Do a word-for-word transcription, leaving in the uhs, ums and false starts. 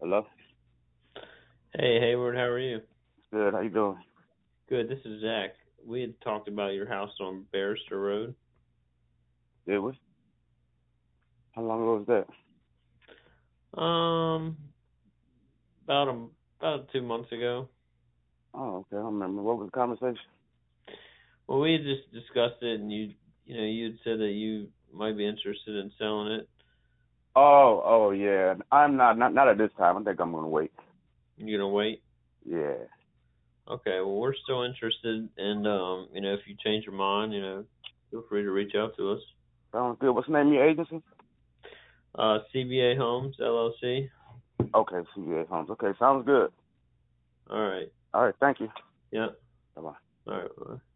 Hello? Hey, Hayward, how are you? Good, how you doing? Good, this is Zach. We had talked about your house on Barrister Road. It was? How long ago was that? Um, about a, about two months ago. Oh, okay, I don't remember. What was the conversation? Well, we had just discussed it, and you, you know, you had said that you might be interested in selling it. Oh, oh, yeah. I'm not, not, not at this time. I think I'm going to wait. You gonna wait? Yeah. Okay. Well, we're still interested, and um, you know, if you change your mind, you know, feel free to reach out to us. Sounds good. What's the name of your agency? Uh, C B A Homes L L C. Okay, C V A Homes. Okay, sounds good. All right. All right, thank you. Yeah. Bye-bye. All right. Bye.